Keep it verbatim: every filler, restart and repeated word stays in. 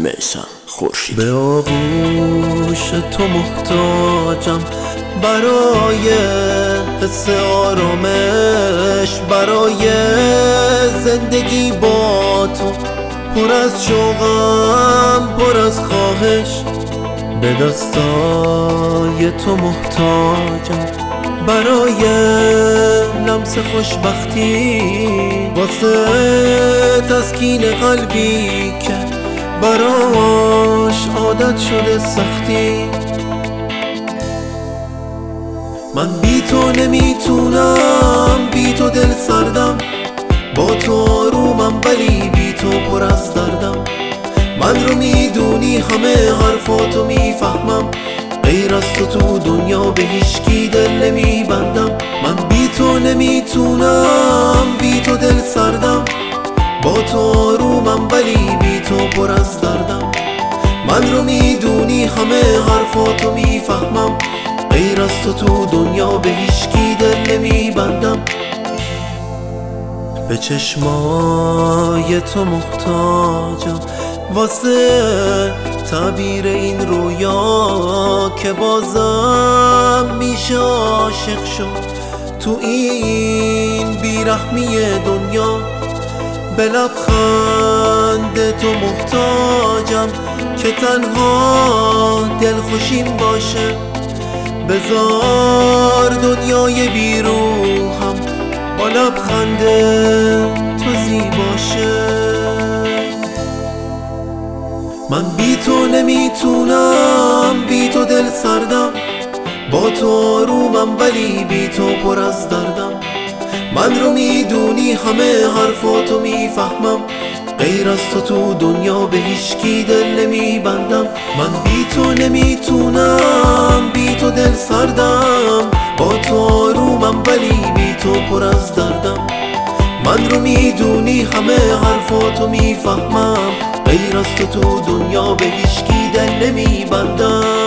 میثم خورشیدی. به آغوش تو محتاجم برای حس آرامش، برای زندگی با تو پر از شوقم، پر از خواهش. به دستای تو محتاجم برای لمس خوشبختی، واسه تسکین قلبی که براش عادت شده سختی. من بی تو نمیتونم، بی تو دل سردم، با تو آرومم ولی بی تو پر از دردم. من رو میدونی، همه حرفاتو میفهمم، غیر از تو تو دنیا به هیچکی دل نمیبندم. من بی تو نمیتونم، بی تو دل سردم، با تو آرومم ولی بی تو پر از دردم. من رو میدونی، همه حرفاتو میفهمم، غیر از تو تو دنیا به هیچکی دل نمیبندم. به چشمای تو محتاجم واسه تعبیر این رویا که بازم میشه عاشق شد تو این بیرحمی دنیا. به لبخند تو محتاجم که تنها دلخوشیم باشه. بذار دنیای بیروحم با لبخند تو زیباشه. من بی تو نمیتونم، بی تو دل سردم، با تو آرومم ولی بی تو پر از دردم. من رو میدونی، همه حرفاتو میفهمم، غیر از تو تو دنیا به هیچکی دل نمیبندم. من بی تو نمیتونم، بی تو دل سردم، با تو آرومم ولی بی تو پر از دردم. من رو میدونی، همه حرفاتو میفهمم، غیر از تو تو دنیا به هیچکی دل نمیبندم.